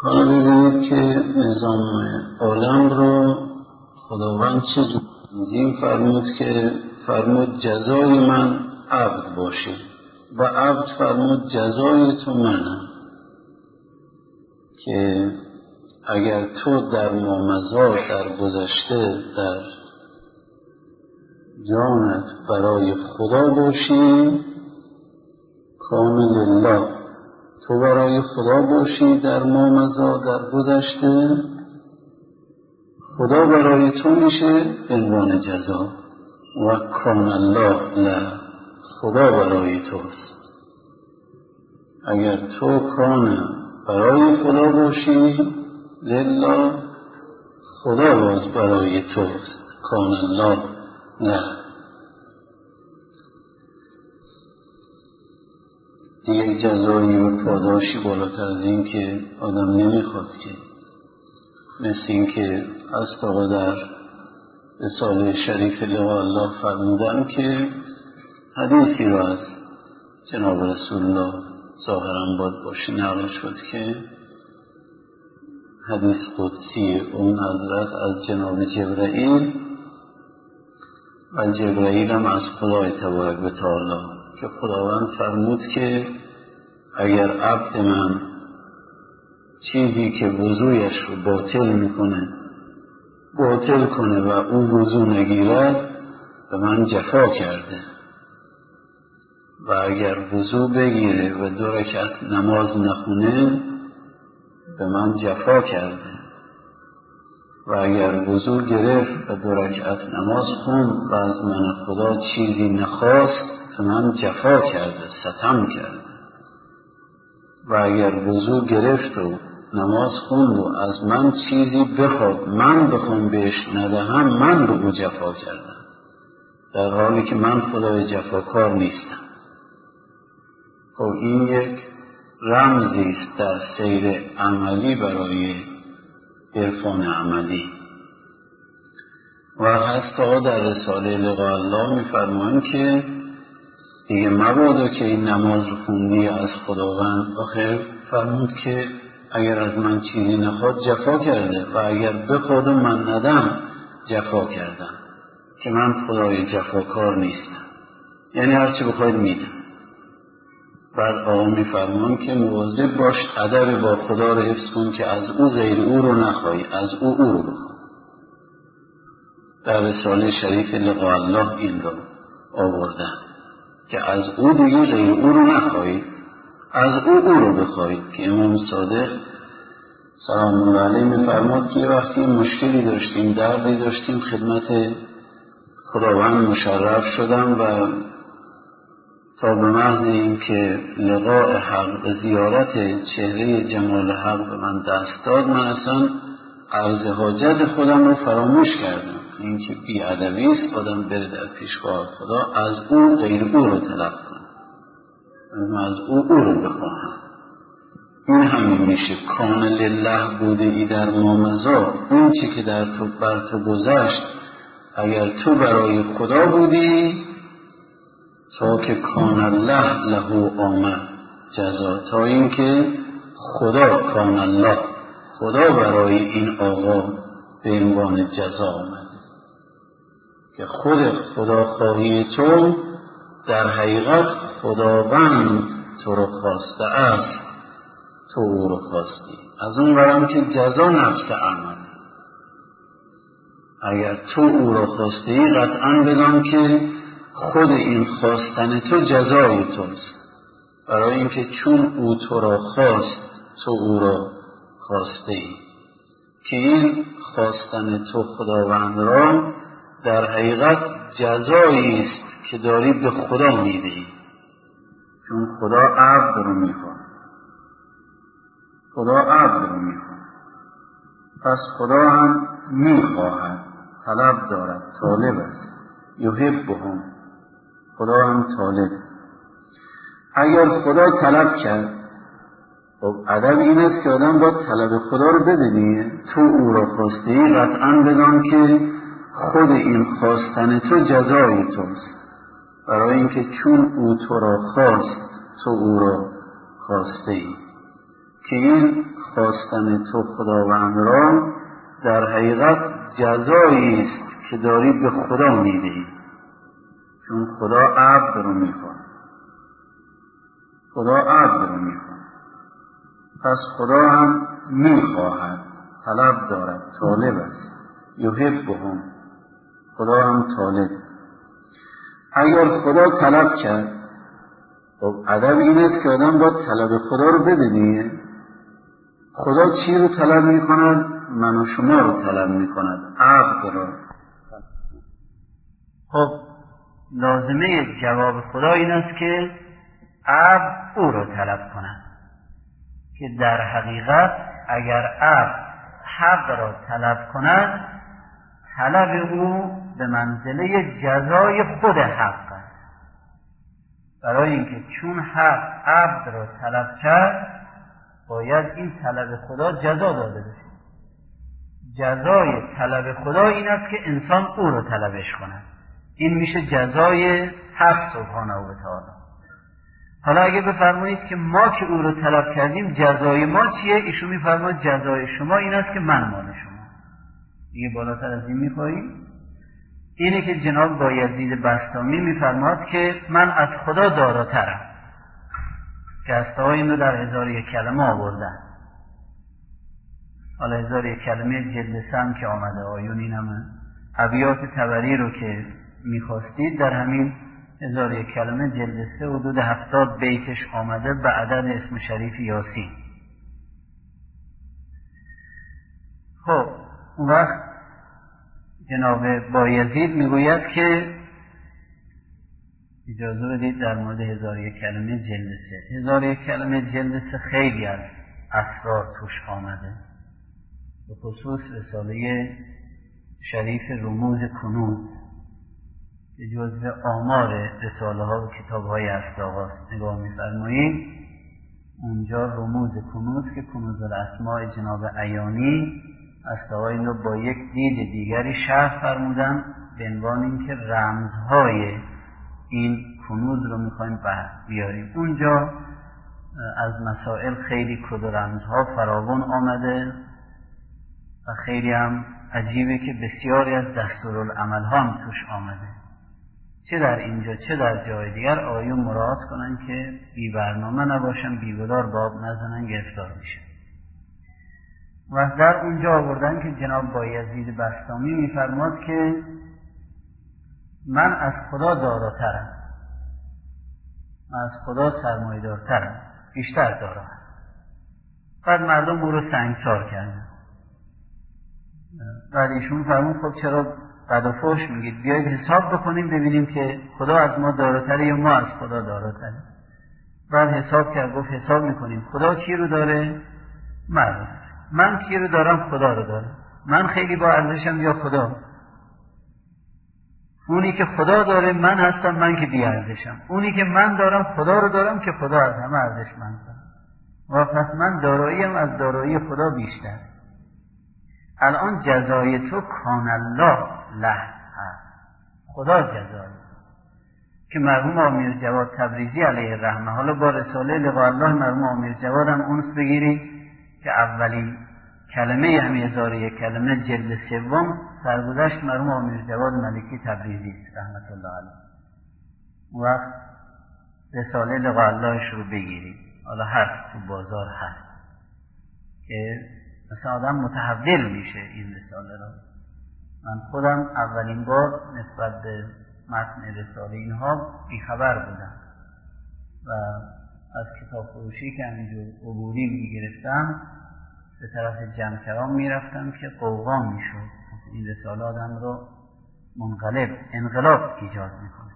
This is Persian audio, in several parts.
حالا ببینید که نظام عالم رو خداوند چه تنظیم فرمود که فرمود جزای من عبد باشه و عبد فرمود جزای تو منم، که اگر تو در مامضا در گذشته در جانت برای خدا باشی کان لله، تو برای خدا باشی در مامضا در گذشته، خدا برای تو میشه عنوان جزا و کان الله له، خدا برای توست. اگر تو کان برای خدا باشی لله، خدا باز برای توست کان الله له. دیگه جزایی و پاداشی بالاتر از این که آدم نمیخواد، که مثل این که از آقا در رساله شریف لقاء الله فرمودن که حدیثی را از جناب رسول الله ظاهرا باید باشه نقل شد که حدیث قدسی اون حضرت از جناب جبرائیل و جبرائیل هم از خدای تبارک و تعالی که خداوند فرمود که اگر عبد من چیزی که وضویش رو باطل کنه و او وضو نگیرد به من جفا کرده، و اگر وضو بگیره و 2 رکعت نماز نخونه به من جفا کرده، و اگر وضو گرفت و 2 رکعت نماز خوند و از من خدا چیزی نخواست به من جفا کرده، ستم کرده، و اگر وضو گرفت و نماز خوند و از من چیزی بخواد من بخوام بهش ندهم من به او جفا کردم، در حالی که من خدای جفاکار نیستم. خب این یک رمزی است در سیر عملی برای عرفان عملی. و هست آقا در رساله لقاء الله میفرمایند که دیگه مبادا که این نماز رو خوندی از خداوند، آخر فرمود که اگر از من چیزی نخواد جفا کرده و اگر بخواد من ندم جفا کردم، که من خدای جفاکار نیستم، یعنی هرچی بخواید میدم. بعد آقا میفرمان که مواظب باش ادب با خدا رو حفظ کن که از او غیر او رو نخوای، از او رو بخوای. در رساله شریف لقاء الله این رو آوردن که از او دیگه غیر او رو نخوای، از او رو بخوای. که امام صادق سلام الله علیه میفرماد که وقتی مشکلی داشتیم دردی داشتیم خدمت خداوند مشرف شدم و تا به محض این که لقاء حق زیارت چهره جمال حق به من دست داد من اصلا عرض حاجت خودم رو فراموش کردم. این که بی ادبی است آدم بره در پیشگاه خدا از او غیر او رو طلب کنه، از او رو بخواهم. این همین میشه کان لله بوده ای در مامضا، اون چی که در تو بر تو گذشت اگر تو برای خدا بودی تا که کان الله له آمد جزا، تا اینکه خدا کان الله خدا برای این آقا به عنوان جزا آمد، که خود خدا خواهی تو در حقیقت خداوند تو رو خواسته است، تو او رو خواستی. از اون برم که جزا نفس عمل، اگر تو او رو خواستی قطعا بدان که خود این خواستن تو جزای توست، برای اینکه چون او تو را خواست تو او را خواسته ای، که این خواستن تو خداوند را در حقیقت جزایی است که داری به خدا میدهی، چون خدا عبد رو میخواد، خدا عبد رو میخواد، پس خدا هم میخواهد، طلب دارد، طالب است، یحبهم، خدا هم طالب. اگر خدا طلب کرد، خب ادب این است که آدم باید طلب خدا رو ببینی، تو او را خواستی قطعا بدان که خود این خواستن تو جزای توست، برای اینکه چون او تو را خواست تو او را خواسته ای، که این خواستن تو خداوند را در حقیقت جزایی است که داری به خدا میدهی، چون خدا عبد رو میخواد، خدا عبد رو میخواد، پس خدا هم میخواهد، طلب دارد، طالب است، یحبهم، خدا هم طالب. اگر خدا طلب کرد، خب ادب این است که آدم باید طلب خدا رو بدونیه. خدا چی رو طلب میکند؟ من و شما رو طلب میکند، عبد رو. خب لازمه جواب خدا این است که عبد او رو طلب کند، که در حقیقت اگر عبد حق را طلب کند، طلب او به منزله جزای خود حق است. برای اینکه چون حق عبد را طلب کرد، باید این طلب خدا جزا داده بشه. جزای طلب خدا این است که انسان او را طلبش کند. این میشه جزای حق سبحانه و تعالی. حالا اگه بفرمایید که ما که او رو طلب کردیم جزای ما چیه؟ ایشون میفرماید جزای شما این است که من مال شما. دیگه بالاتر از این میخواهیم؟ اینه که جناب بایزید بسطامی میفرماد که من از خدا داراترم، که هسته این رو در 1001 کلمه آوردن. حالا 1001 کلمه جلد سم که آمده آیون این همه ابیات طبری رو که میخواستید در همین 1001 کلمه جلد 3 حدود 70 بیتش آمده به عدد اسم شریف یاسین. خب اون وقت جناب بایزید میگوید که اجازه بدید در مورد 1001 کلمه جلد 3. 1001 کلمه جلد 3 خیلی از اسرار توش آمده، به خصوص رساله شریف رموز کنوز که جزء آمار رساله ها و کتاب های اصداق است. نگاه می‌فرمایید اونجا رموز کنوز که کنوز الاسماء جناب عیانی اصداقای رو با یک دید دیگری شرح فرمودن به عنوان اینکه رمزهای این کنوز رو میخوایم بیاریم. اونجا از مسائل خیلی کد و رمزها فراوان آمده و خیلی هم عجیبه که بسیاری از دستورالعمل ها هم توش آمده، چه در اینجا چه در جای دیگر. آیون مراعات کنن که بی برنامه نباشن، بی بدار باب نزنن، گرفتار میشن. و در اونجا آوردن که جناب بایزید بسطامی میفرماد که من از خدا داراترم، من از خدا سرمایه‌دارترم، بیشتر دارم. بعد مردم او رو سنگسار کردن. بعد ایشون فرمود خب چرا بد و فحش میگید؟ بیایید حساب بکنیم ببینیم که خدا از ما داراتره یا ما از خدا داراتره. بعد حساب کرد، گفت حساب میکنیم خدا کی رو داره؟ من کی رو دارم؟ خدا رو دارم. من خیلی با ارزشم یا خدا؟ اونی که خدا داره من هستم، من که بی ارزشم. اونی که من دارم خدا رو دارم که خدا از همه ارزشمندتر. و پس من داراییم از دارایی خدا بیشتر. الان جزای تو کان الله له هست، خدا جزای که مرحوم امیر جواد تبریزی علیه الرحمه، حالا با رساله لقاء الله مرحوم امیر جواد هم اونس بگیری که اولین کلمه همین 1001 کلمه جلد 3 سرگذشت مرحوم امیر جواد ملکی تبریزی رحمت الله علیه. وقت رساله لقاء اللهش رو بگیری، حالا هست تو بازار هست که مثلا آدم متحول میشه این رساله را. من خودم اولین بار نسبت به متن رساله اینها بیخبر بودم و از کتاب فروشی که همینجور عبوری میگرفتم به طرف جمع کرام میرفتم که قوقا میشد. این رساله آدم رو انقلاب ایجاد میکنه.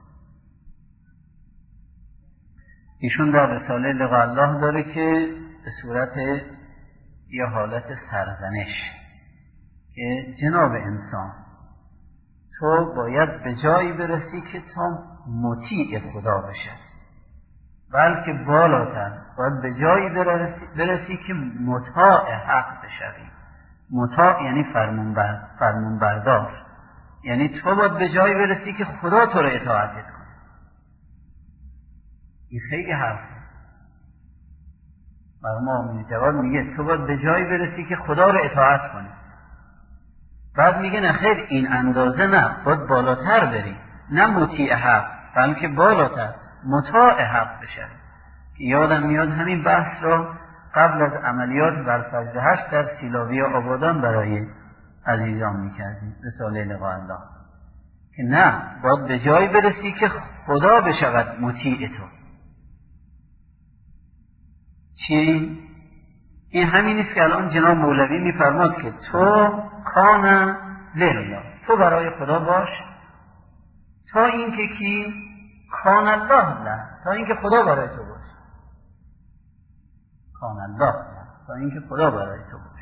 ایشون در رساله لقاء الله داره که به صورت یه حالت سرزنش که جناب انسان تو باید به جایی برسی که تا مطیع خدا بشه، بلکه بالاتر باید به جایی برسی که مطاع حق بشوی. مطاع یعنی فرمون بردار، یعنی تو باید به جایی برسی که خدا تو رو اطاعت کنه. این خیلی حرفه. مرحوم جواد میگه تو باید به جایی برسی که خدا رو اطاعت کنی. بعد میگه نه خیر، این اندازه نه، باید بالاتر بری، نه مطیع حق بلکه بالاتر مطاع حق بشه. یادم میاد همین بحث را قبل از عملیات برفجر 8 در سیلاوی آبادان برای عزیزان میکردیم، رساله لقاء الله، که نه، باید به جایی برسی که خدا بشود مطیع تو. چی؟ این همین است که الان جناب مولوی میفرماد که تو کان لله، تو برای خدا باش تا اینکه کی کان الله له، تا اینکه خدا برای تو باش. کان الله له، تا اینکه خدا برای تو باش.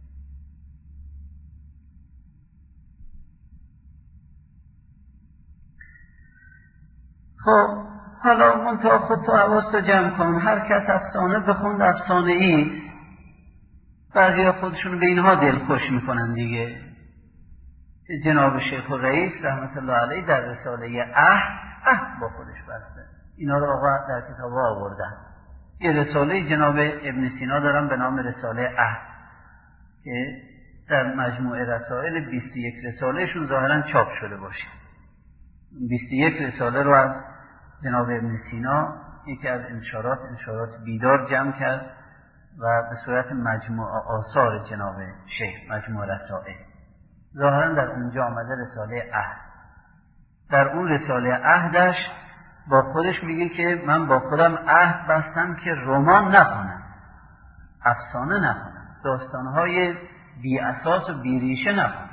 خب حالا منتها خود تو حواستو جمع کن، هر کس افسانه بخوند افسانه ای، بعضی خودشون به اینها دلخوش میکنن دیگه. جناب شیخ رئیس رحمت الله علیه در رساله عهد با خودش بسته، اینا رو آقا در کتاب آوردن. یه رساله جناب ابن سینا دارم به نام رساله عهد که در مجموعه رسائل 21 رسالهشون ظاهرا چاپ شده باشه. 21 رساله رو از جناب ابن سینا یکی از انشارات بیدار جمع کرد و به صورت مجموعه آثار جناب شیخ، مجموعه رسائل، ظاهرا در اونجا آمده رساله عهد. در اون رساله عهدش با خودش میگه که من با خودم عهد بستم که رمان نخونم، افسانه نخونم، داستانهای بی اساس و بی ریشه نخونم.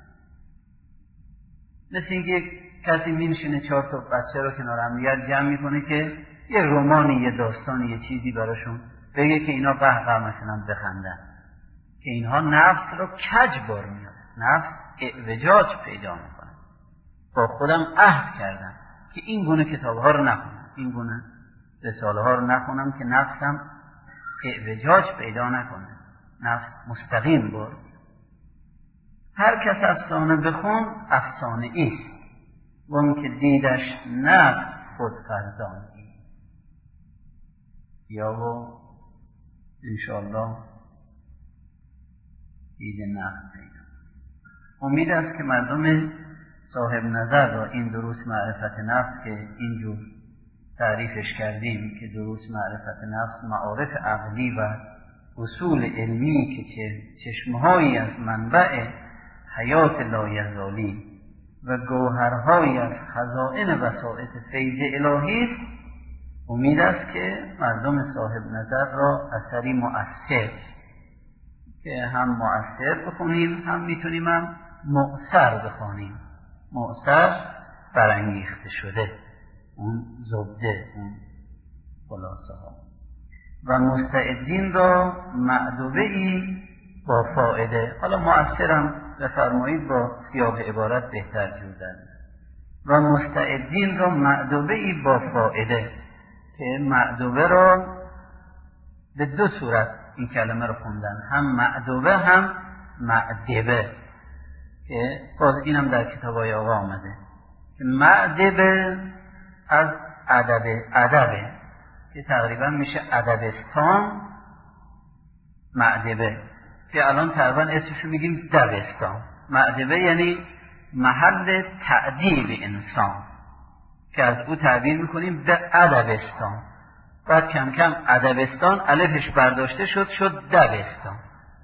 مثل اینکه کسی می‌نشینه 4 تا بچه رو کنار هم دیگر جمع میکنه که یه رمانی، یه داستانی، یه چیزی براشون بگه که اینا قهقه مثلا بخندن، که اینها نفس رو کج بار میاد، نفس اعوجاج پیدا میکنه. با خودم عهد کردم که این گونه کتابها رو نخونم، این گونه رساله ها رو نخونم که نفسم اعوجاج پیدا نکنه، نفس مستقیم بار. هر کس افسانه بخون افسانه ایست، و اون که دیدش نه خود فرزانی، یا و انشاءالله دید نفس پیدا. امید است که مردم صاحب نظر را این دروس معرفت نفس که اینجور تعریفش کردیم، که دروس معرفت نفس معارف عقلی و اصول علمی که چشمهایی از منبع حیات لایزالی و گوهرهایی از خزائن وسائط فیض الهی است، امید است که مردم صاحب نظر را اثری مؤثر، که هم مؤثر بخونیم، هم میتونیم هم مؤثر بخونیم، مؤثر برانگیخته شده، اون زبده، اون خلاصه ها، و مستعدین را معدوبه‌ای با فائده. حالا مؤثرم بفرمایید با سیاق عبارت بهتر جور در و مستعدین را معدوبه‌ای با فائده، که معدوبه را به 2 صورت این کلمه رو خوندن، هم معدوبه هم معدبه، که باز اینم در کتابای آقا آمده که معدبه از ادبه که تقریبا میشه ادبستان، معدبه که الان تقریبا اسمشو میگیم دبستان. معدبه یعنی محل تعدیب انسان، که از او تعبیر میکنیم به ادبستان. بعد کم کم ادبستان الفش برداشته شد دبستان.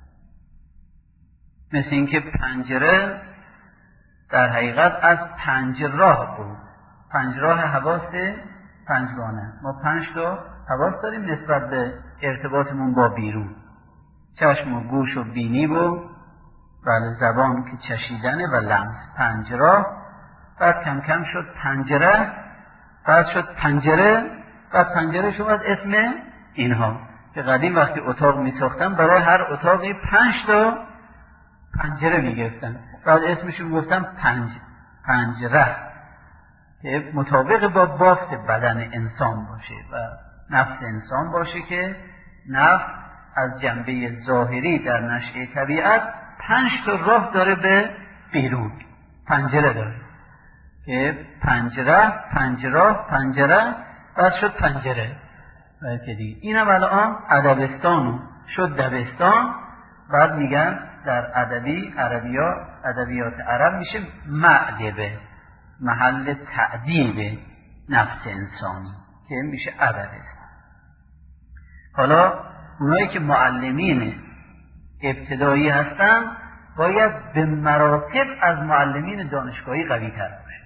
مثل اینکه پنجره در حقیقت از 5 راه بود، 5 راه حواس 5گانه. ما 5 تا حواس داریم نسبت به ارتباطمون با بیرون، چشم و گوش و بینی و بله زبان که چشیدنه و لمس، 5 راه. بعد کم کم شد پنجره، بعد شد پنجره، بعد پنجره شد اسم اینها که قدیم وقتی اتاق می ساختن برای هر اتاقی 5 تا پنجره می گفتن، بعد اسمشون گفتن پنجره، که مطابق با بافت بدن انسان باشه و نفس انسان باشه، که نفس از جنبه ظاهری در نشأه طبیعت 5 تا راه داره به بیرون، پنجره داره، که پنجره، پنجره، بعد شد پنجره. که دیگه اینم الان ادبستان شد دبستان. بعد میگن در ادبیات عرب میشه معدبه، محل تعدیب نفس انسانی که میشه ادبستان. حالا اونایی که معلمین ابتدایی هستن باید به مراتب از معلمین دانشگاهی قوی تر باشه،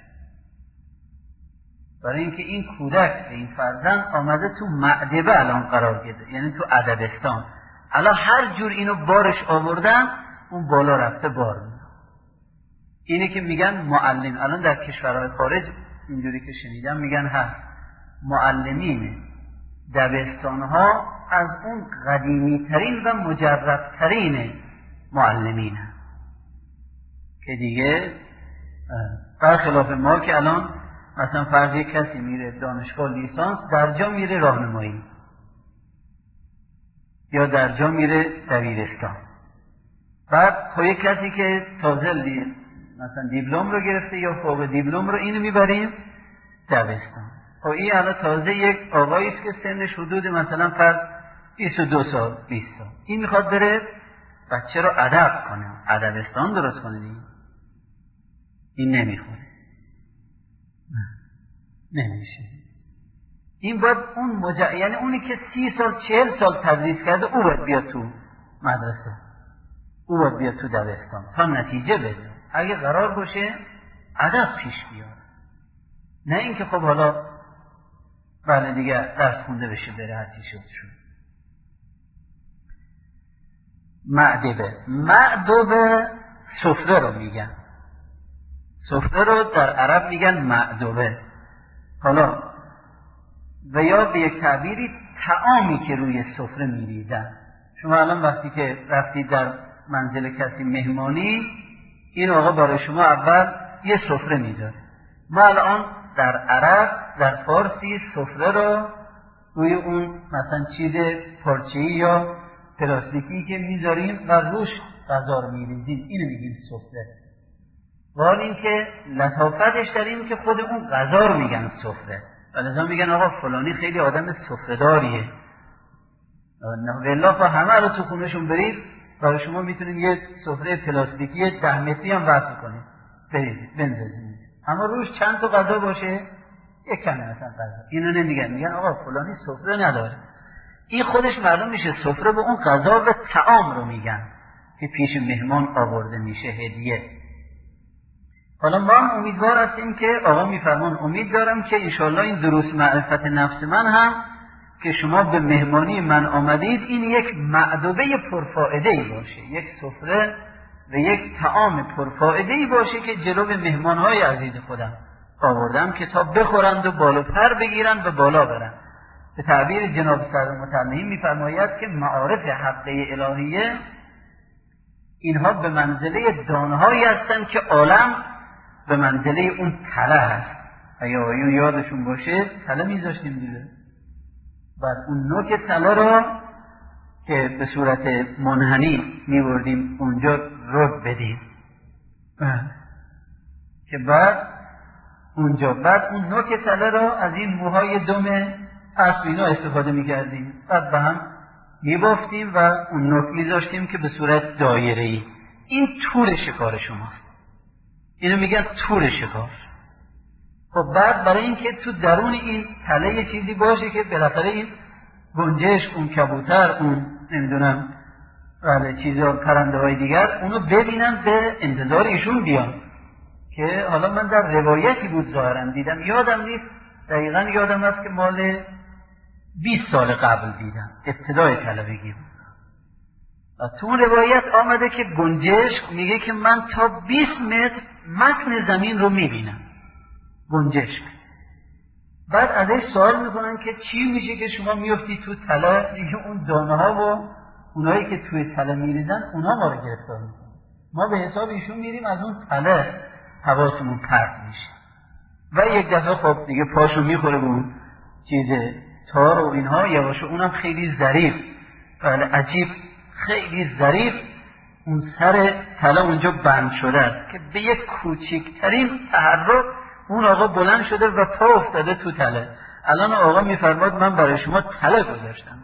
برای اینکه این کودک این فرزند آمده تو معدبه الان قرار گرفته، یعنی تو ادبستان. الان هر جور اینو بارش آوردن اون بالا رفته بار میده. اینه که میگن معلم. الان در کشورهای خارج اینجوری که شنیدم میگن هست معلمین دبستانها از اون قدیمی ترین و مجرب ترین معلمین هست که دیگه برخلاف ما که الان مثلا فرض یک کسی میره دانشگاه لیسانس، در جا میره راهنمایی یا در جا میره دبیرستان. بعد خب یک کسی که تازه مثلا دیپلم رو گرفته یا فوق دیپلم رو اینو میبریم دبستان. خب این الان تازه یک آقایی است که سنش حدود مثلا فرض 22 سال 20 سال، این میخواد بره بچه رو ادب کنه، ادبستان درست کنه دیگه. این نمیخوره، نمیشه. این باید اون یعنی اونی که 30 سال 40 سال تدریس کرده او باید بیاد تو مدرسه، او باید بیاد تو دبستان تا نتیجه بده. اگه قرار باشه ادب پیش بیاد، نه اینکه خب حالا بله دیگه درس خونده بشه بره هرچی شد. معدبه سفره رو میگن، سفره رو در عرب میگن معدبه. حالا و یا به یک تعبیری طعامی که روی سفره میریزن. شما الان وقتی که رفتید در منزل کسی مهمانی، این آقا برای شما اول یه سفره میذاره. ما الان در عرب در فارسی سفره رو روی اون مثلا چیز پارچه‌ای یا پلاستیکی که میذاریم و روش غذا رو میریزیم، اینو میگیم سفره. ولی این که لطافتش در این که خود اون غذا رو میگن سفره، ولذا میگن آقا فلانی خیلی آدم سفره‌داریه. والله با همه رو تو خونهشون برید، برای شما میتونید یه سفره پلاستیکی 10 متری هم وصل کنید، برید بندازید، اما روش چند تا غذا باشه، یک کمی مثلا غذا. اینو نمیگن، میگن آقا فلانی سفره نداره. این خودش معلوم میشه سفره به اون غذا و طعام رو میگن که پیش مهمان آورده میشه، هدیه. حالا ما هم امیدوار هستیم که آقا میفرمان امید دارم که انشالله این دروس معرفت نفس من هم که شما به مهمانی من آمدید این یک معدبه پرفائده‌ای باشه، یک سفره و یک طعام پرفائده‌ای باشه که جلو مهمانهای عزیز خودم آوردم که تا بخورند و بالا پر بگیرند و بالا برند. به تعبیر جناب صدر متنبی میفرماید که معارف حقه الهیه اینها به منزله دانهایی هستند که عالم به منزله اون تله هست. اگه آیون یادشون باشه تله میذاشتیم دیگه، بعد اون نوک تله را که به صورت منحنی میبردیم اونجا رد بدیم که بعد اون نوک تله را از این موهای دم اسب اینا استفاده میکردیم، بعد به هم میبافتیم و اون نوک میذاشتیم که به صورت دایره‌ای. این تور شکار شماست، اینو میگن تور شکار. خب بعد برای اینکه تو درون این تله یه چیزی باشه که بالاخره این گنجشک، اون کبوتر، اون نمیدونم چیزا پرنده های دیگر اونو ببینن به انتظار ایشون بیان. که حالا من در روایتی بود ظاهرا دیدم، یادم نیست دقیقا، یادم هست که مال 20 سال قبل دیدم، ابتدای طلبگی بود. و تو روایت آمده که گنجشک میگه که من تا 20 متر متن زمین رو میبینم، گنجشک. بعد ازش سوال میکنن که چی میشه که شما میفتی تو تله؟ میگه اون دانه ها و اونایی که توی تله میریزن اونا ما رو گرفتار میکنن، ما به حساب ایشون میریم از اون تله حواسمون پرت میشه و یک دفعه خب دیگه پاشو میخوره به اون چیز تار و اینها، یواش اونم خیلی ظریف، بله عجیب، خیلی ظریف اون سر تله اونجا بند شده است که به یک کوچکترین تحرک اون آقا بلند شده و پا افتاده تو تله. الان آقا میفرماد من برای شما تله گذاشتم،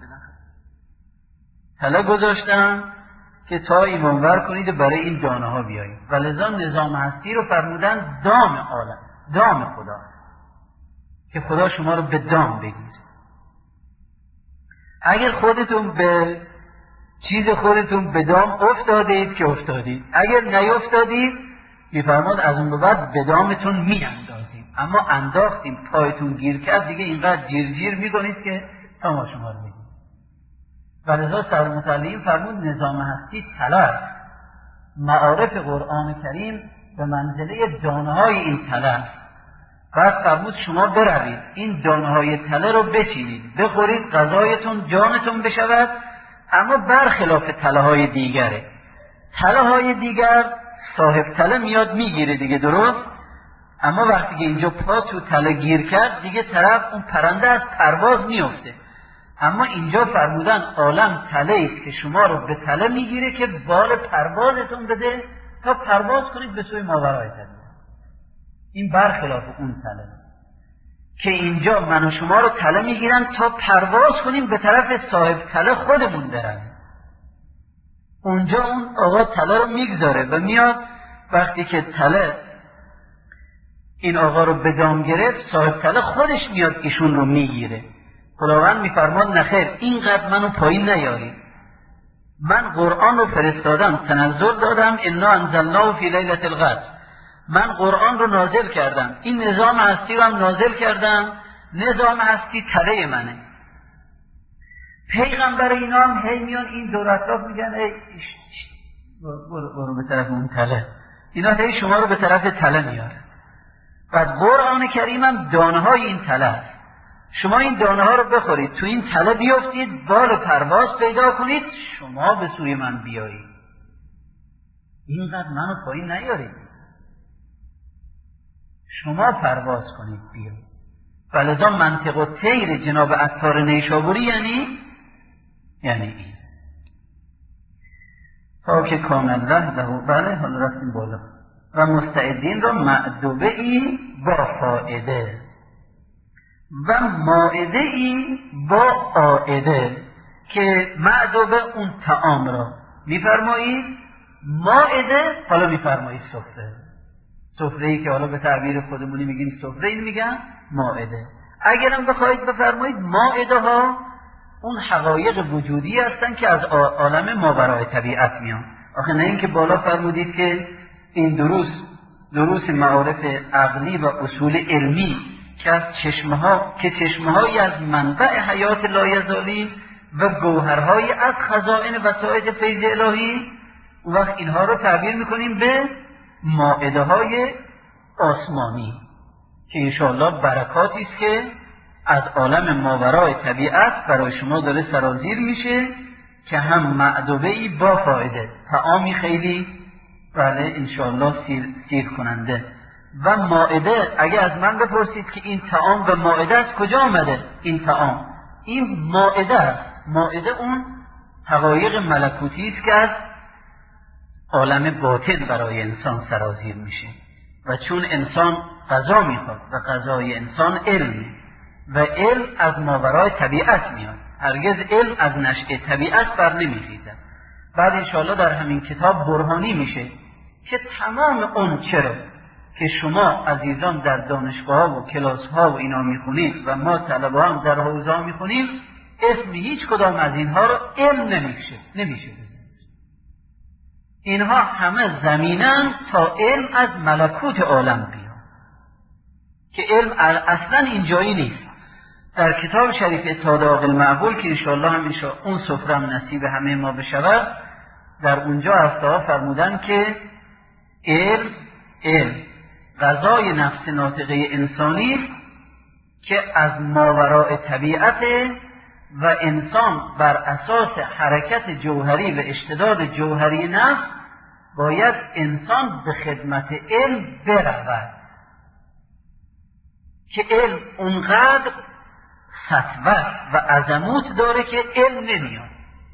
تله گذاشتم که تا ایمانور کنید و برای این دانه ها بیایید. و لذا نظام هستی رو فرمودن دام عالم، دام خدا، که خدا شما رو به دام بگیره. اگر خودتون به چیز خودتون به دام افتادید که افتادید، اگر نیفتادید میفرماد از اون به بعد به دامتون میاندازیم. اما انداختیم پایتون گیر کرد دیگه اینقدر جیر میکنید که تا ما شما رو بگید. و لذا سرمتعلیم فرمود نظام هستی تله، معارف قرآن کریم به منزله دانه های این تله. بعد فرمود شما بروید این دانه های تله رو بچینید، بخورید، غذایتون جانتون بشود. اما برخلاف تله های دیگره. تله های دیگر صاحب تله میاد میگیره دیگه، درست؟ اما وقتی که اینجا پا تو تله گیر کرد دیگه طرف اون پرنده از پرواز میفته. اما اینجا فرمودن عالم تله است که شما رو به تله میگیره که بال پروازتون بده تا پرواز کنید به سوی ماورای طبیعت. این برخلاف اون تله که اینجا من و شما رو تله میگیرن تا پرواز کنیم به طرف صاحب تله خودمون برن. اونجا اون آقا تله رو میگذاره و میاد، وقتی که تله این آقا رو به دام گرفت صاحب تله خودش میاد ایشون رو میگیره. خداوند میفرماد نخیر اینقدر منو پایین نیاری، من قرآن رو فرستادم، تنزل دادم، انا انزلناه فی لیلة القدر، من قرآن رو نازل کردم، این نظام هستی رو هم نازل کردم، نظام هستی تله منه. پیغمبر اینا هم هی میان این دور اطراف میگن ای برو به طرف اون تله، اینا هی شما رو به طرف تله میاره. بعد قرآن کریم هم دانه های این تله است. شما این دانه ها رو بخورید، تو این تله بیافتید، بال پرواز پیدا کنید، شما به سوی من بیایید. اینقدر منو پایین نیارید، شما پرواز کنید بیایید. ولذا منطق و طیر جناب عطار نیشابوری یعنی این تا که کان الله له، بله حالا رفتیم بالا. و مستعدین را معدوبه ای با فائده و مائده ای با عائده، که معدوبه اون طعام را میفرمایید، مائده حالا میفرمایید سفره ای که حالا به تعبیر خودمونی میگیم سفره، این میگن مائده. اگرم بخواید بفرمایید مائده ها اون حقایق وجودی هستن که از عالم ماورای طبیعت میان. آخه نه اینکه بالا فرمودید که این دروس معارف عقلی و اصول علمی که از چشمه‌هایی از منبع حیات لایزالی و گوهرهایی از خزائن وسائط فیض الهی، اون وقت اینها رو تعبیر میکنیم به مائده های آسمانی که انشاءالله برکاتی است که از عالم ماورای طبیعت برای شما داره سرازیر میشه، که هم معدوبه‌ای با فایده، طعامی خیلی بله انشاءالله سیر کننده. و مائده، اگه از من بپرسید که این طعام و مائده از کجا آمده، این طعام این مائده است. مائده اون حقایق ملکوتی است که از عالم باطن برای انسان سرازیر میشه. و چون انسان غذا میخواد و غذای انسان علم، و علم از ماورای طبیعت میاد، هرگز علم از نشأه طبیعت بر نمیخیزد. بعد انشاءالله در همین کتاب برهانی میشه که تمام اون چرا که شما عزیزان در دانشگاه و کلاس ها و اینا میخونید و ما طلبه هم در حوزه ها میخونیم، اسم هیچ کدام از اینها رو علم نمیشه. اینها همه زمینن تا علم از ملکوت عالم بیاد، که علم اصلا اینجایی نیست. در کتاب شریف اتحاد المعقول که انشاءالله هم اون سفرم نصیب همه ما بشود، در اونجا هسته‌ها فرمودن که علم غذای نفس ناطقه انسانی است که از ماوراء طبیعت، و انسان بر اساس حرکت جوهری و اشتداد جوهری نفس باید انسان به خدمت علم برود، که علم اونقدر سطوت و عظمت داره که علم نمیاد،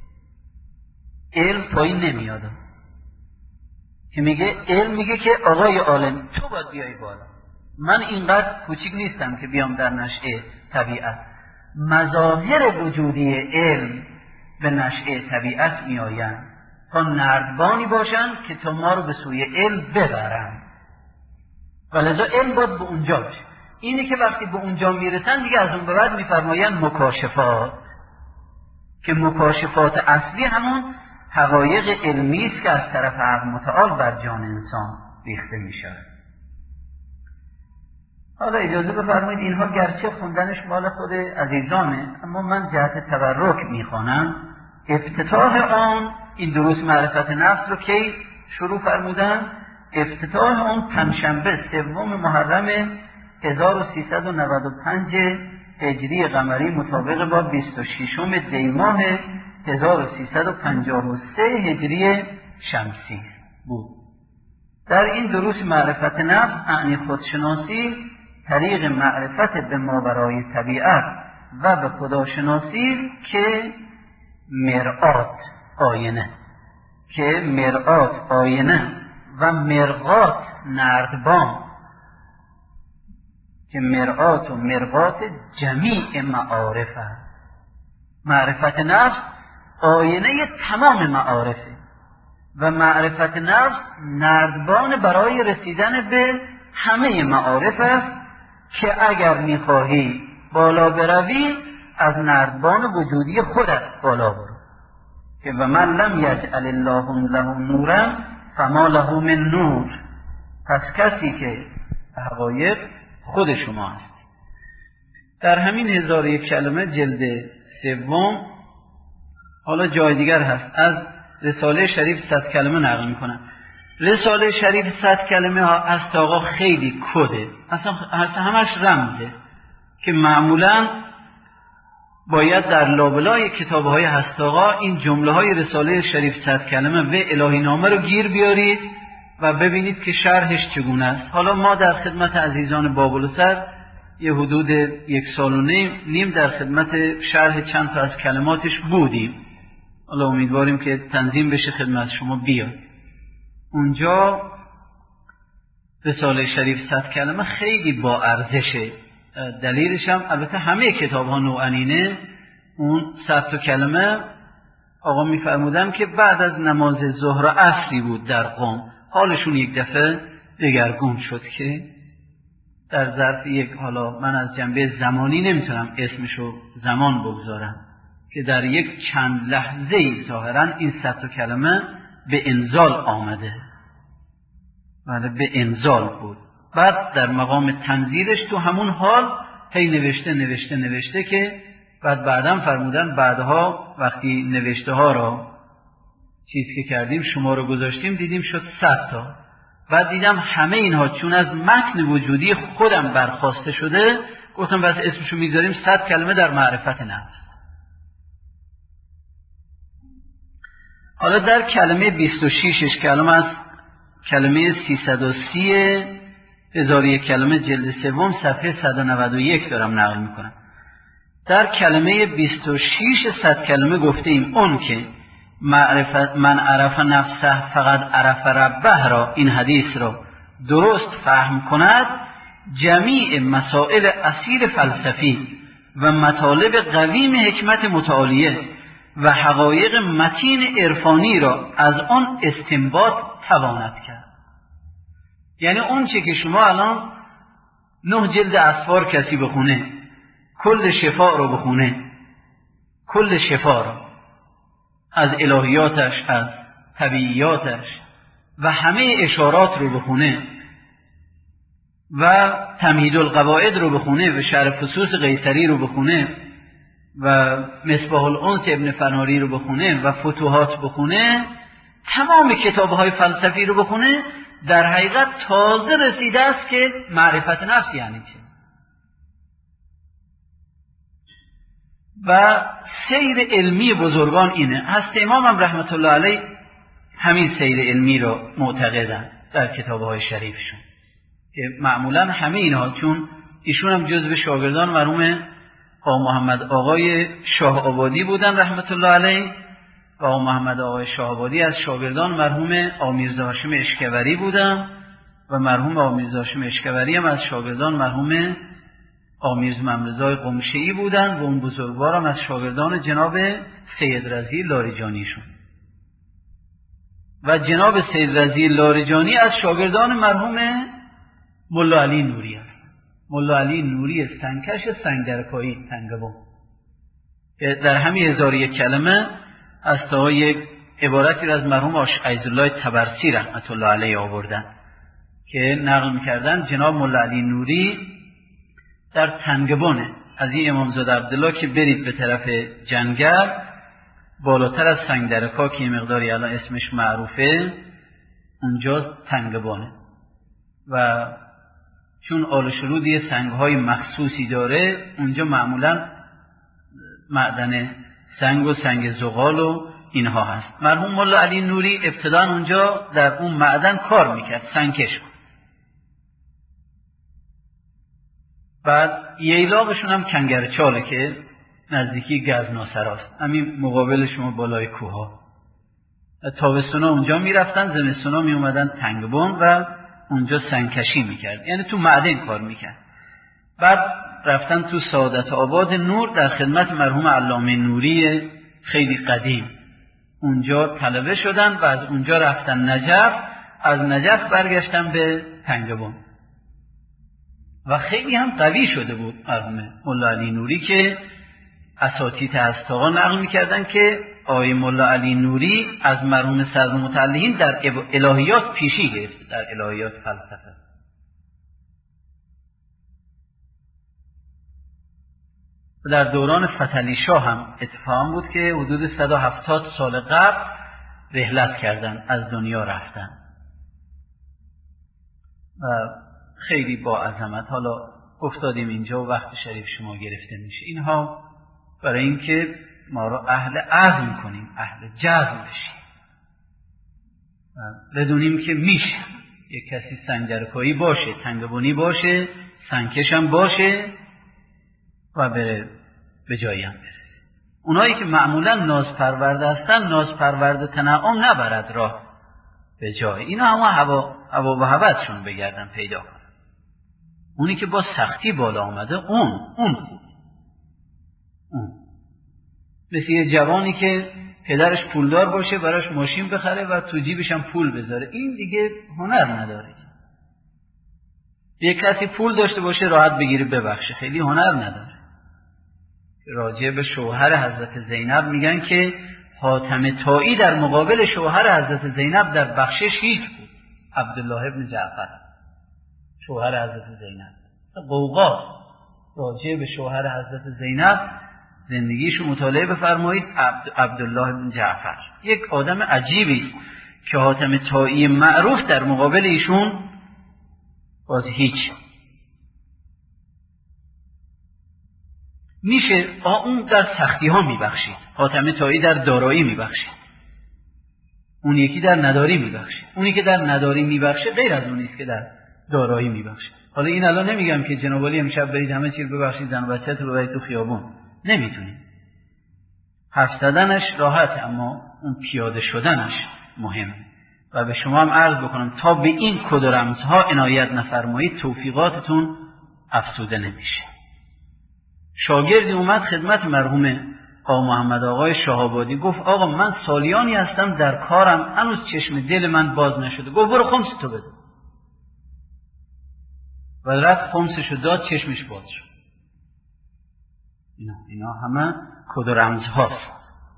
علم پایین نمیاد، که میگه علم میگه که آقای عالم تو باید بیای بالا، من اینقدر کوچیک نیستم که بیام در نشأه طبیعت. مظاهر وجودی علم به نشأه طبیعت می آیند تا نردبانی باشند که تا ما رو به سوی علم ببرند. ولذا علم باید به اونجا باشه. اینی که وقتی به اونجا میرسن دیگه از اون به بعد میفرمایند مکاشفات، که مکاشفات اصلی همون حقایق علمی است که از طرف حق متعال بر جان انسان ریخته میشه. حالا اجازه بفرمایید اینها گرچه خوندنش مال خود عزیزانه، اما من جهت تبرک میخوانم. افتتاح آن این دروس معرفت نفس رو کی شروع فرمودن؟ افتتاح آن پنجشنبه 3 محرم 1395 هجری قمری مطابق با 26 دی ماه 1353 هجری شمسی بود. در این دروس معرفت نفس اعنی خودشناسی، طریق معرفت به ماورای طبیعت و به خداشناسی که مرآت آینه و مرغات نردبان، که مرآت و مرغات جمیع معارف است. معرفت نفس آینه تمام معارفه و معرفت نفس نردبان برای رسیدن به همه معارف است که اگر میخواهی بالا بروی از نردبان وجودی خودت بالا برو، که و من لم یجعل الله له نورا فما له من نور. پس کسی که حقایق خود شما است. در همین 1001 کلمه جلد 3 حالا جای دیگر هست، از رساله شریف 100 کلمه نقل میکنم. رساله شریف 100 کلمه ها از آقا خیلی کده، اصلا همش رمزه که معمولا باید در لابلای کتابه های هست آقا این جمله های رساله شریف 100 کلمه و الهی نامه رو گیر بیارید و ببینید که شرحش چگونه است. حالا ما در خدمت عزیزان بابلسر یه حدود 1 سال و نیم در خدمت شرح چند تا از کلماتش بودیم. حالا امیدواریم که تنظیم بشه خدمت شما بیاد. اونجا رساله شریف 100 کلمه خیلی با ارزشه. دلیلش هم البته همه کتاب ها نوعنینه. اون 100 کلمه آقا میفرمودن که بعد از نماز ظهر و عصری بود در قم، حالشون یک دفعه دگرگون شد که در ظرف یک، حالا من از جنبه زمانی نمیتونم اسمشو زمان بگذارم، که در یک چند لحظه‌ای ظاهرا این 100 کلمه به انزال آمده. بله به انزال بود. بعد در مقام تنزیلش تو همون حال هی نوشته که بعدم فرمودن بعدها وقتی نوشته ها را چیز که کردیم شما رو گذاشتیم دیدیم شد 100 تا. بعد دیدم همه اینها چون از متن وجودی خودم برخواسته شده، گفتم بس اسمشو میذاریم 100 کلمه در معرفت نفس. حالا در کلمه 26 کلمه از کلمه 330 1001 کلمه جلد 3 صفحه 191 دارم نقل میکنم. در کلمه 26 100 کلمه گفته ایم اون که معرفت من عرف نفسه فقط عرف ربه را، این حدیث را درست فهم کند، جمیع مسائل اصیل فلسفی و مطالب قویم حکمت متعالیه و حقایق متین عرفانی را از آن استنباط تواند کرد. یعنی اون چه که شما الان 9 جلد اسفار کسی بخونه، کل شفا رو بخونه، کل شفا رو از الهیاتش، از طبیعیاتش و همه اشارات رو بخونه و تمهید القواعد رو بخونه و شرح فصوص قیصری رو بخونه و مصباح الانس ابن فناری رو بخونه و فتوحات بخونه، تمام کتاب‌های فلسفی رو بخونه، در حقیقت تازه رسیده است که معرفت نفس یعنی چه. و سیر علمی بزرگان اینه. حضرت امام هم رحمت الله علیه همین سیر علمی رو معتقدن در کتاب‌های شریفشون، که معمولا همه اینا، چون ایشون هم جزو شاگردان مرحوم آقا محمد آقای شاه آبادی بودن رحمت الله علیه، و آقا محمد آقای شاه آبادی از شاگردان مرحوم آقا میرزا هاشم اشکوری بودن و مرحوم آمیرزا هاشم اشکوری هم از شاگردان مرحوم آمیرز ممرزای قمشه‌ای بودن و اون بزرگوار هم از شاگردان جناب سید رضی لاریجانیشون و جناب سید رضی لاریجانی از شاگردان مرحوم ملا علی نوری هست. ملا علی نوری سنگکش سنگدرکایی تنگبون که در همین 1001 کلمه از تا یک عبارتی از مرحوم عیزالله طبرسی رحمت الله علیه آوردن که نقل میکردن جناب ملا علی نوری در تنگبونه از این امامزاده عبدالله که برید به طرف جنگل بالاتر از سنگدرکا که یه مقداری الان اسمش معروفه اونجا تنگبانه و چون آل شرود یه سنگهای مخصوصی داره اونجا معمولا معدن سنگ و سنگ زغال و اینها هست. مرحوم ملا علی نوری ابتدا اونجا در اون معدن کار میکرد، سنگکش بود. بعد ییلاقشون هم کنگرچاله که نزدیکی گزناسراست، همین مقابل شما بالای کوها. تابستونا اونجا میرفتن، زمستونا میومدن تنگبون و اونجا سنگکشی میکرد، یعنی تو معدن کار میکرد. بعد رفتن تو سعادت آباد نور در خدمت مرحوم علامه نوری خیلی قدیم، اونجا طلبه شدن و از اونجا رفتن نجف، از نجف برگشتن به تنگبون و خیلی هم قوی شده بود مرحوم ملا علی نوری که اساتید هستاقا نقل میکردن که آقای ملا علی نوری از مرحوم صدر متعلقین در الهیات پیشی گرفت، در الهیات فلسفه. در دوران فتحعلی شاه هم اتفاق بود که حدود 170 سال قبل رحلت کردن، از دنیا رفتن و خیلی با عظمت. حالا افتادیم اینجا و وقت شریف شما گرفته میشه. اینها برای اینکه ما را اهل عزم کنیم، اهل جزم بشیم، بدونیم که میشه یک کسی سنگدرکایی باشه، تنگبونی باشه، سنگکش هم باشه و بره به جایی هم برسه. اونایی که معمولا نازپرورده هستن، نازپرورده تنعم نبرد راه به جای، اینا همه هوا و هوسشون بگردن پیدا کنن. اونی که با سختی بالا آمده اون خوب. مثل یه جوانی که پدرش پولدار باشه براش ماشین بخره و تو جیبش هم پول بذاره، این دیگه هنر نداره. یک کسی پول داشته باشه راحت بگیره ببخشه، خیلی هنر نداره. راجع به شوهر حضرت زینب میگن که حاتم طایی در مقابل شوهر حضرت زینب در بخشش هیچ بود. عبدالله ابن جعفر شوهر حضرت زینب، قوقا راجع به شوهر حضرت زینب زندگیشو مطالعه بفرمایید. عبدالله ابن جعفر یک آدم عجیبی که حاتم طایی معروف در مقابل ایشون باز هیچ. میشه اون در سختی ها میبخشید، حاتم طایی در دارایی میبخشید، اون یکی در نداری میبخشید. اونی که در نداری میبخشه غیر از اونیست که در دارایی میبخشه. حالا این الان نمیگم که جناب عالی امشب برید همه چیز ببخشید، زن و بچه‌ت رو ببرید تو خیابون، نمیتونید. حرف زدنش راحت، اما اون پیاده شدنش مهمه. و به شما هم عرض بکنم تا به این کد و رمزها عنایت نفرمایید توفیقاتتون افزوده نمیشه. شاگردی اومد خدمت مرحوم آقا محمد آقای شاه‌آبادی، گفت آقا من سالیانی هستم در کارم، هنوز چشم دل من باز نشده. گفت برو خمس تو بده. و رفت خمسشو داد، چشمش باز شد. اینا همه کد و رمز هاست.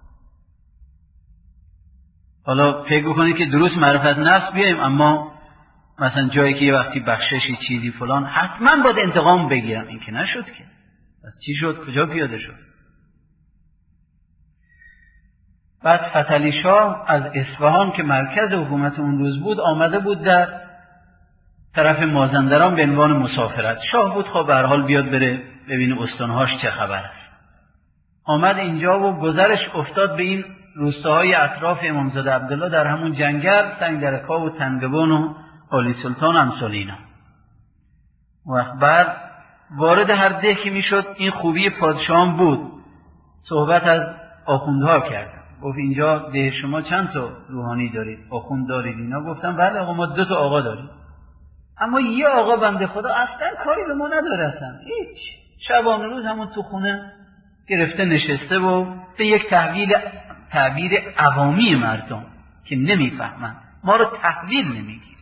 حالا فکر بکنید که درست معرفت نفس بیاییم، اما مثلا جایی که یه وقتی بخششی چیزی فلان حتما باید انتقام بگیرم، این که نشد که. پس چی شد؟ کجا پیاده شد؟ بعد فتحعلی شاه از اصفهان که مرکز حکومت اون روز بود آمده بود در طرف مازندران به عنوان مسافرت. شاه بود خب به هر حال بیاد بره ببینه استانهاش چه خبر است. آمد اینجا و گذرش افتاد به این روستاهای اطراف امامزاده عبدالله در همون جنگل، سنگدرکا و تنگبون و عالی سلطان امثال اینا. و بعد وارد هر ده که میشد این خوبی پادشاهان بود، صحبت از آخوندها کرد. گفت اینجا ده شما چند تا روحانی دارید؟ آخوند دارید؟ اینا گفتن بله آقا ما 2 تا آقا داریم. اما یه آقا بنده خدا اصلا کاری به ما نداره، اصلا هیچ، شبانه روز همون تو خونه گرفته نشسته و به یک تعبیر عوامی مردم که نمیفهمن ما رو تحویل نمیگیره،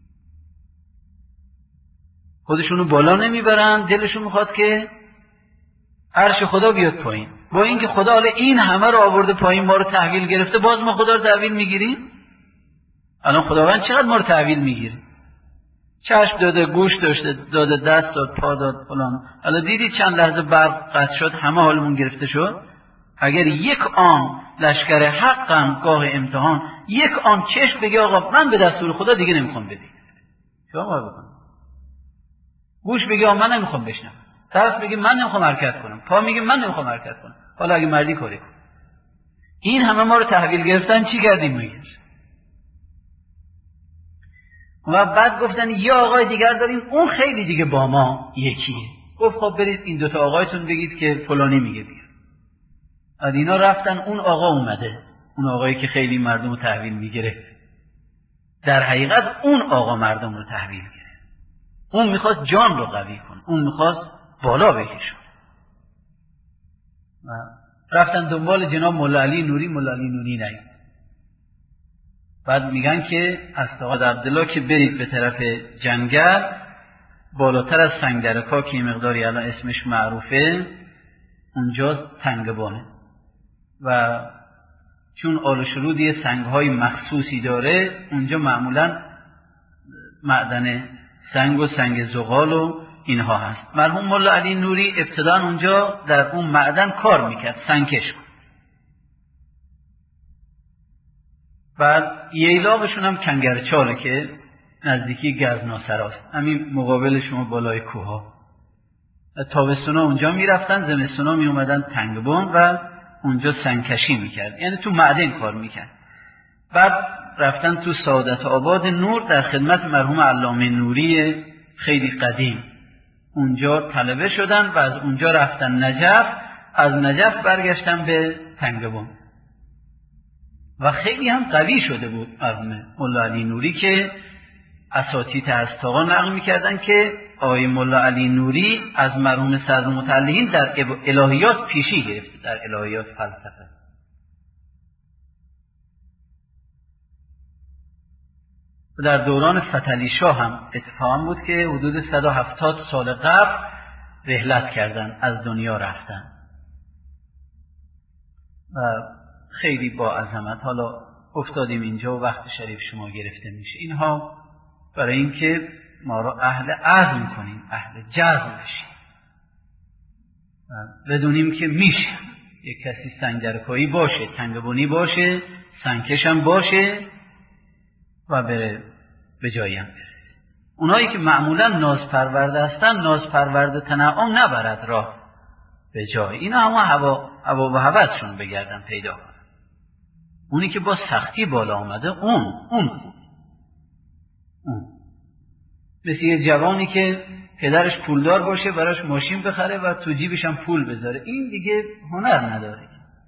خودشونو بالا نمیبرن، دلشون میخواد که عرش خدا بیاد پایین. با اینکه خدا حالا این همه رو آورده پایین، ما رو تحویل گرفته، باز ما خدا رو تحویل میگیریم؟ الان خداوند چقدر ما رو تحویل میگیره؟ چشم داده، گوش داده، دست داد، پا داد، فلان. حالا دیدی چند لحظه برق قطع شد، همه حالمون گرفته شد. اگر یک آن لشکر حقم گاه امتحان، یک آن چشم بگه آقا من به دستور خدا دیگه نمیخوام بدی، چرا ما بکنم؟ گوش بگه آقا من نمیخوام بشنم، دست بگه من نمیخوام حرکت کنم، پا میگه من نمیخوام حرکت کنم، حالا اگه مردی کاری کن. این همه ما رو تحویل گرفتن، چی کردیم میگه؟ و بعد گفتن یه آقای دیگر داریم، اون خیلی دیگه با ما یکیه. گفت خب برید این دوتا آقایتون بگید که فلانی میگه بیا. از اینا رفتن، اون آقا اومده، اون آقایی که خیلی مردم رو تحویل میگیره. در حقیقت اون آقا مردم رو تحویل گیره، اون میخواست جان رو قوی کن، اون میخواست بالا بکشون. رفتن دنبال جناب مولا علی نوری، مولا علی نوری نید. بعد میگن که از سعاد عبدالله که برید به طرف جنگل، بالاتر از سنگدرکا که این مقداری الان اسمش معروفه، اونجا تنگبانه و چون آل و شرودی سنگهای مخصوصی داره، اونجا معمولا معدن سنگ و سنگ زغال و اینها هست. مرحوم مولا علی نوری ابتدا اونجا در اون معدن کار میکرد، سنگکش بود. بعد ییلاقشون هم کنگرچاله که نزدیکی گزناسراست، همین مقابل شما بالای کوها. تابستونا اونجا میرفتن، زمستونا می اومدن تنگبان و اونجا سنگکشی میکرد، یعنی تو معدن کار میکرد. بعد رفتن تو سعادت آباد نور در خدمت مرحوم علامه نوری خیلی قدیم، اونجا طلبه شدن و از اونجا رفتن نجف، از نجف برگشتن به تنگبان و خیلی هم قوی شده بود مولا علی نوری که اساتید هستاقا نقل میکردن که آقای مولا علی نوری از مرحوم صدر متعلقین در الهیات پیشی گرفته، در الهیات فلسفه. و در دوران فتحعلی شاه هم اتفاق بود که حدود 170 سال قبل رحلت کردن، از دنیا رفتن و خیلی با عظمت. حالا افتادیم اینجا و وقت شریف شما گرفته میشه. اینها برای اینکه ما را اهل عزم کنیم، اهل جزم بشیم، بدونیم که میشه یک کسی سنگدرکایی باشه، تنگبونی باشه، سنگکش هم باشه و بره به جایی هم بره. اونایی که معمولا نازپرورده هستن، نازپرورده تنعم نبرد راه به جای، اینا همه هوا و هوسشون بگردن پیدا کنن. اونی که با سختی بالا آمده، اون مثل یه جوانی که پدرش پولدار باشه، براش ماشین بخره و تو جیبش هم پول بذاره، این دیگه هنر نداره.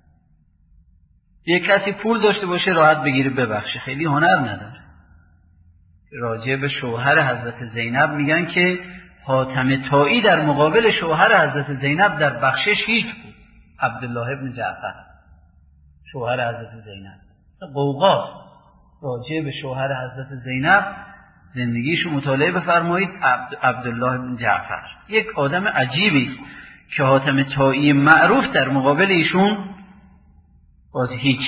یه کسی پول داشته باشه راحت بگیره ببخشه، خیلی هنر نداره. راجع به شوهر حضرت زینب میگن که حاتم طایی در مقابل شوهر حضرت زینب در بخشش هیچ بود. عبدالله ابن جعفر شوهر حضرت زینب، قوقا راجع به شوهر حضرت زینب زندگیشو مطالعه بفرمایید. عبدالله ابن جعفر یک آدم عجیبی که حاتم طایی معروف در مقابل ایشون باز هیچ.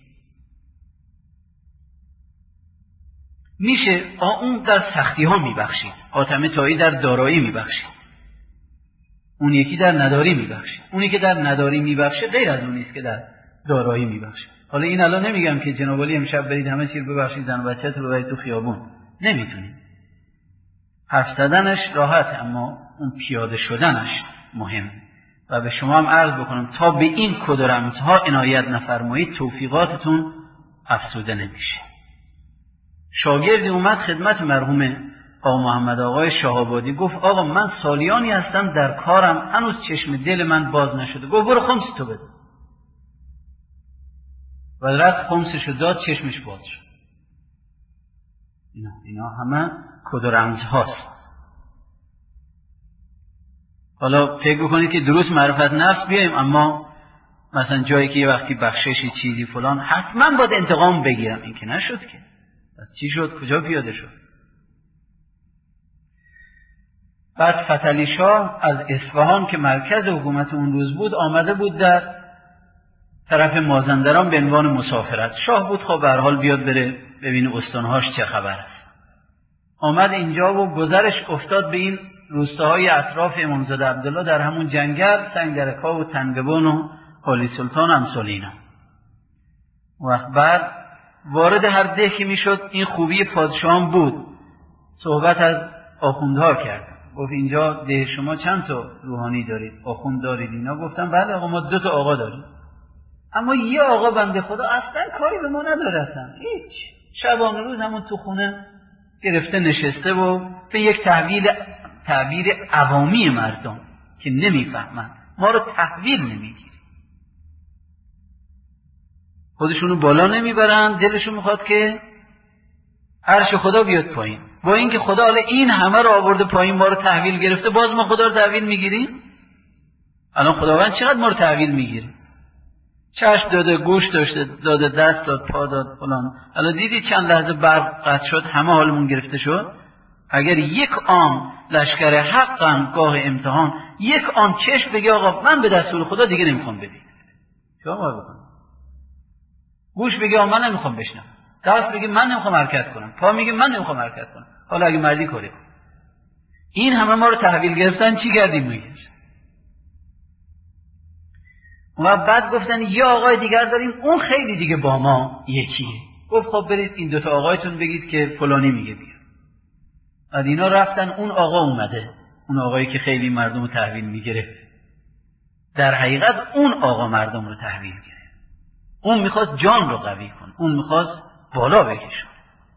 میشه اون در سختی ها میبخشید، حاتم طایی در دارایی میبخشید، اون یکی در نداری میبخشید. اونی که در نداری میبخشه غیر از اونیست که در دارایی میبخشه. حالا این الان نمیگم که جناب علی امشب برید همه چیز ببخشید، زن و بچه‌تون رو ببرید تو خیابون، نمیتونید. حرف زدنش راحت، اما اون پیاده شدنش مهم. و به شما هم عرض بکنم تا به این کدرمت‌ها عنایت نفرمایید، توفیقاتتون افزوده نمیشه. شاگردی اومد خدمت مرحوم آقا محمد آقای شاه‌آبادی، گفت آقا من سالیانی هستم در کارم، هنوز چشم دل من باز نشده. گفت برو خمس تو بده. و رفت خمسشو داد، چشمش باز شد. اینا همه کد و رمز هاست. حالا فکر بکنید که درست معرفت نفس بیایم، اما مثلا جایی که یه وقتی بخششی چیزی فلان حتما باید انتقام بگیرم، این که نشد که. پس چی شد؟ کجا پیاده شد؟ بعد فتحعلی شاه از اصفهان که مرکز حکومت اون روز بود آمده بود در طرف مازندران به عنوان مسافرت. شاه بود خب به هر حال بیاد بره ببینه استانهاش چه خبر است. آمد اینجا و گذرش افتاد به این روستاهای اطراف امامزاده عبدالله، در همون جنگل، سنگرکا و تنگبون و قالی سلطان امثال اینا. و بعد وارد هر ده که میشد این خوبی پادشاهان بود، صحبت از آخوندها کرد. گفت اینجا ده شما چند تا روحانی دارید؟ آخوند دارید؟ اینا گفتن بله آقا ما 2 تا آقا داریم، اما یه آقا بنده خدا اصلا کاری به ما نداره، اصلا هیچ. شبانه روز همون تو خونه گرفته نشسته و به یک تعبیر عوامی مردم که نمیفهمن ما رو تحویل نمیگیره، خودشونو بالا نمیبرن، دلشون میخواد که عرش خدا بیاد پایین. با اینکه خدا حالا این همه رو آورده پایین، ما رو تحویل گرفته، باز ما خدا رو تحویل میگیریم؟ الان خداوند چقدر ما رو تحویل میگیره؟ چشم داده، گوش داده، دست داد، پا داد، فلان. الان دیدی چند لحظه برق قطع شد، همه حالمون گرفته شد. اگر یک آن لشکر حقا گاه امتحان، یک آن چشم بگه آقا من به دستور خدا دیگه نمیخوام بدید، چه ما بکنم؟ گوش بگه آقا من نمیخوام بشنم، دست بگه من نمیخوام حرکت کنم، پا میگه من نمیخوام حرکت کنم، حالا اگه مردی کاری کن. این همه ما رو تحویل گرفتن، چی کردیم میگه؟ و بعد گفتن یه آقای دیگر داریم اون خیلی دیگه با ما یکیه. گفت خب برید این 2 تا آقایتون بگید که فلانی میگه بیا. بعد اینا رفتن، اون آقا اومده، اون آقایی که خیلی مردم رو تحویل میگیره. در حقیقت اون آقا مردم رو تحویل گیره، اون میخواست جان رو قوی کن، اون میخواست بالا بکشن.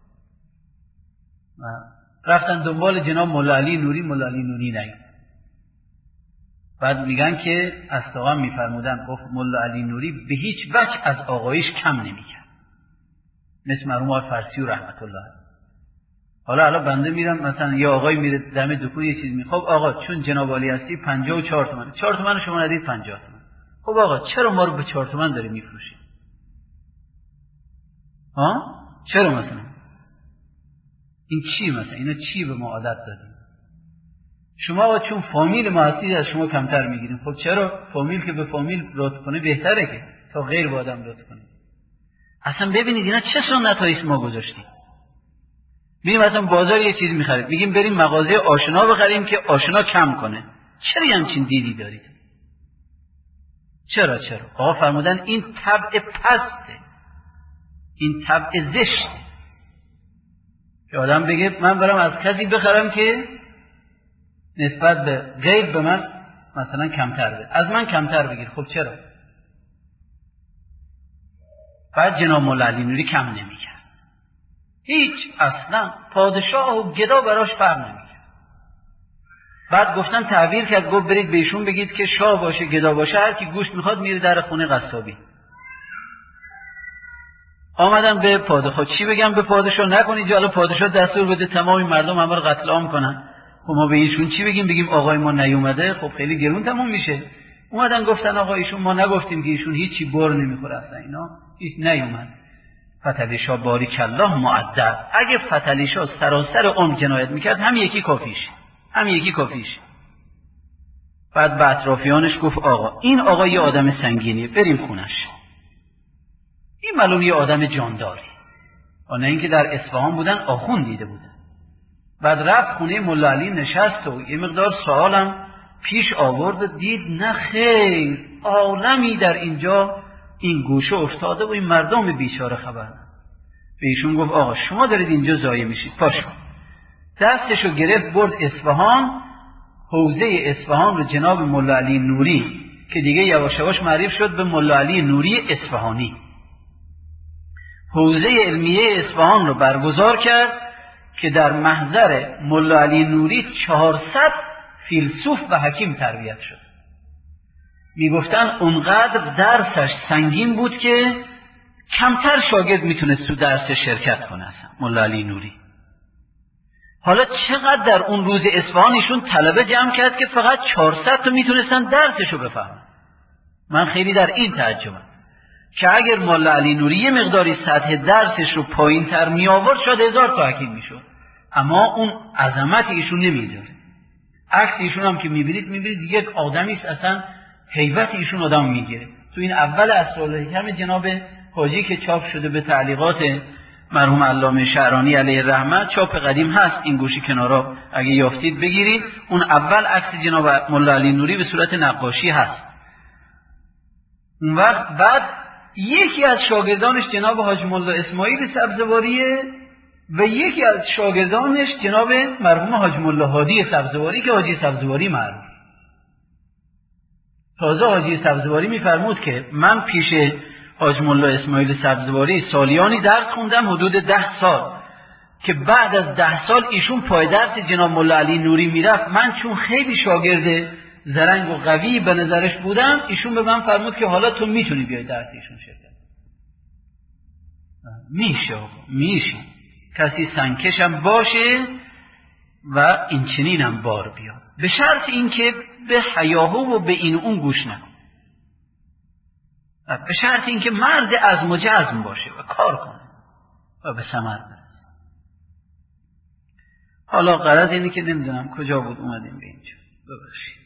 رفتن دنبال جناب مولا علی نوری، مولا علی نوری نید. بعد میگن که استاقا میفرمودن، گفت مولا علی نوری به هیچ وجه از آقایش کم نمیکرد، مثل مرحوم آقای فرسی و رحمت الله. حالا بنده میرم مثلا یه آقای میره دم دکون یه چیز میخواد، آقا چون جناب علی هستی 54 تومن، 4 تومن شما ندید 50 تومن. خب آقا چرا ما رو به 4 تومن داری میفروشی؟ چرا مثلا این چی؟ مثلا اینا چی به ما عادت دادیم؟ شما آقا چون فامیل ما هستید از شما کمتر میگیریم. خب چرا؟ فامیل که به فامیل لطف کنه بهتره که تا غیر به آدم لطف کنه. اصلا ببینید اینا چه سنتایی ما گذاشتیم. میریم مثلا بازار یه چیز میخریم، میگیم بریم مغازه آشنا بخریم که آشنا کم کنه. چرا همچین دیدی دارید؟ چرا؟ آقا فرمودن این طبع پسته، این طبع زشته که آدم بگه من برم از کسی بخرم که نسبت به غیر به من مثلا کمتر بده، از من کمتر بگیر. خب چرا؟ بعد جناب مولا علی نوری کم نمیکرد، هیچ، اصلا پادشاه و گدا براش فرق نمیکرد. بعد گفتن تعبیر کرد، گفت برید بهشون بگید که شاه باشه گدا باشه هر کی گوشت میخواد میره در خونه قصابی. آمدن به پادشاه، چی بگم به پادشاه؟ نکنید جالا پادشاه دستور بده تمام مردم همه رو قتل عام کنن. خب ما به ایشون چی بگیم؟ بگیم آقای ما نیومده؟ خب خیلی گرون تموم میشه. اومدن گفتن آقا ایشون ما نگفتیم که ایشون هیچی بر نمیخوره، اصلا اینا هیچ نیومد. فتحعلی شاه باریک الله مؤدب. اگه فتحعلی شاه سراسر عمر جنایت میکرد همین یکی کافیش. بعد به اطرافیانش گفت آقا این آقا یه آدم سنگینیه، بریم خونش. این معلوم یه آدم جانداری، نه اینکه در اصفهان بودن آخوند دیده بودن. بعد رفت خونه مولا علی نشست و یه مقدار سوالم پیش آورد و دید نه خیر، عالمی در اینجا این گوشه افتاده و این مردم بیچاره خبر ندارن. به ایشون گفت آقا شما دارید اینجا ضایع میشید، پاشو. دستشو گرفت برد اصفهان، حوزه اصفهان رو جناب مولا علی نوری که دیگه یواش یواش معروف شد به مولا علی نوری اصفهانی، حوزه علمیه اصفهان رو برگزار کرد که در محضر مولا علی نوری 400 فیلسوف و حکیم تربیت شد. میگفتن اونقدر درسش سنگین بود که کمتر شاگرد میتونست تو درس شرکت کنه اصلا مولا علی نوری. حالا چقدر در اون روز اصفهان ایشون طلبه جمع کرد که فقط 400 تا میتونستن درسشو بفهمن. من خیلی در این تعجبم که اگر مولا علی نوری یه مقداری سطح درسش رو پایین تر می آورد شاید 1000 تا حکیم میشد، اما اون عظمت ایشون نمیذاره. عکس ایشون هم که میبینید یک آدمی است، اصلا هیبت ایشون آدم میگیره. تو این اول اسرارالحکم جناب حاجی که چاپ شده به تعلیقات مرحوم علامه شعرانی علیه رحمت، چاپ قدیم هست، این گوشی کنارا اگه یافتید بگیرید. اون اول عکس جناب مولا علی نوری به صورت نقاشی هست. اون وقت بعد یکی از شاگردانش جناب حاج مولا اسماعیل سبزواریه و یکی از شاگردانش جناب مرحوم حاج مولا هادی سبزواری که حاجی سبزواری معروف. تازه حاجی سبزواری میفرمود که من پیش حاج مولا اسماعیل سبزواری سالیانی درس خوندم، حدود 10 سال، که بعد از 10 سال ایشون پای درس جناب مولا علی نوری میرفت. من چون خیلی شاگرد زرنگ و قوی به نظرش بودم، ایشون به من فرمود که حالا تو میتونی بیای درس ایشون شرکت. میشه کسی سنکشم باشه و این چنینم بار بیاد، به شرط اینکه به هیاهو و به این اون گوش نکن، به شرط اینکه مرد عزم و جزم باشه و کار کنه و به ثمر برسه. حالا غرض اینه که نمیدونم کجا بود اومدیم به اینجا، ببخشید.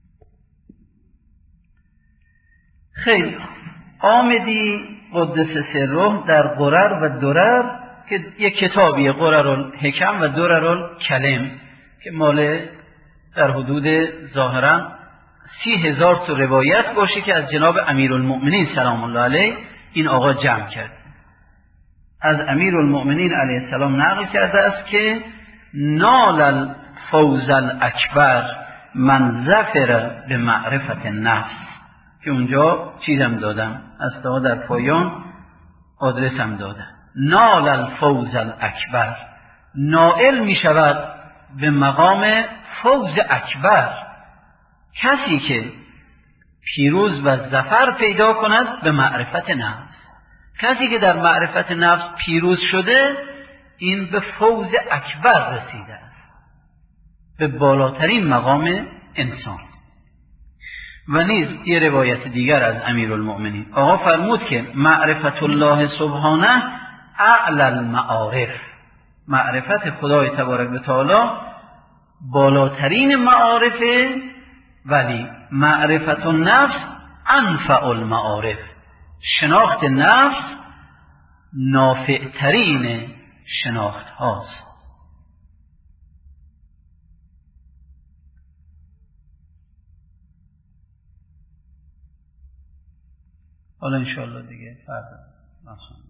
خیلی آمدی قدس سره در قرر و درر، که یک کتابیه، قررالحکم و دررالکلم، که مال در حدود ظاهرا 30,000 تا روایت باشه که از جناب امیرالمؤمنین سلام الله علیه این آقا جمع کرد. از امیرالمؤمنین علیه السلام نقل کرده است که نال الفوز الاکبر من ظفر به معرفت نفس، که اونجا چیزم دادم از در پایان آدرسم دادم. نال الفوز الاکبر، نائل می شود به مقام فوز اکبر کسی که پیروز و ظفر پیدا کند به معرفت نفس. کسی که در معرفت نفس پیروز شده این به فوز اکبر رسیده است، به بالاترین مقام انسان. و نیز یه روایت دیگر از امیرالمؤمنین آقا فرمود که معرفت الله سبحانه اعلی المعارف، معرفت خدای تبارک و تعالی بالاترین معارفه، ولی معرفت النفس انفع المعارف، شناخت نفس نافعترین شناخت هاست. حالا انشاءالله دیگه فردا